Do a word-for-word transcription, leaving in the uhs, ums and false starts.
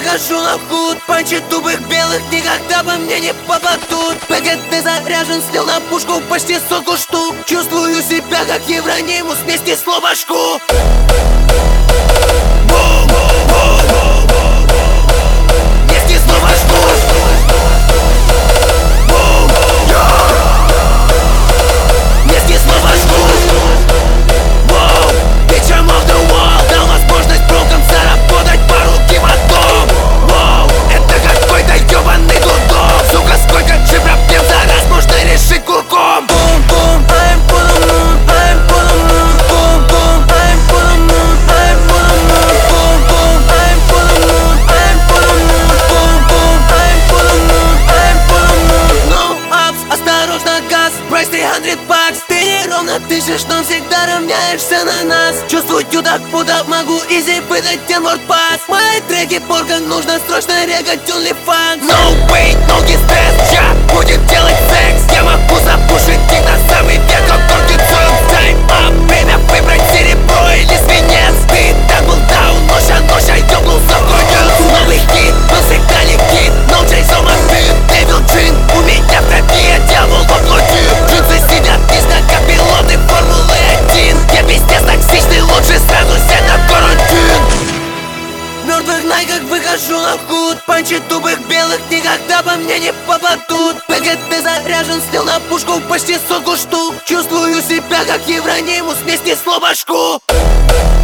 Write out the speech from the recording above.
выхожу на худ. Панчи тупых белых никогда по мне не попадут. ПГТ заряжен, слил на пушку почти сотку штук. Чувствую себя как Евронимус вместе с Лобашку. Вместе с Лобашку. Вместе с Лобашку. Bitch, I'm off the wall. Дал возможность брокам заработать пару кивотом. Это какой-то ебаный дудок. Сука, сколько же проблем за раз можно решить кулаком. Бум-бум, I'm for the moon, I'm for the moon. Бум-бум, I'm for the moon, I'm for the moon. Бум-бум, I'm for the moon, I'm for the moon. Бум-бум, I'm for the moon, I'm for the moon. No ups, осторожно, газ, прайс триста бакс. Ты неровно дышишь, но всегда равняешься на нас. Чувствую так, будто могу изи выдать N-word pass. Мои треки поркан, нужно срочно регать OnlyFans. No way, no distress, я будем делать секс. Я могу запушить их на самый верх, как горки Джон. Time up, время выбрать серебро или свинец. Ты так был даун, ноша, ноша, ёбнулся в конец. Новый хит, был всегда легит. No chase on my beat, Devil Jin. У меня в крови, я дьявол во плоти. Джинсы сидят низко, как пилоты Формулы один. Я пиздец токсичный, лучше сразу сядь на карантин. В мертвых найках выхожу на худ. Панчи тупых белых никогда по мне не попадут. ПГТ заряжен, слил на пушку почти сотку штук. Чувствую себя как Евронимус вместе с Лобашку.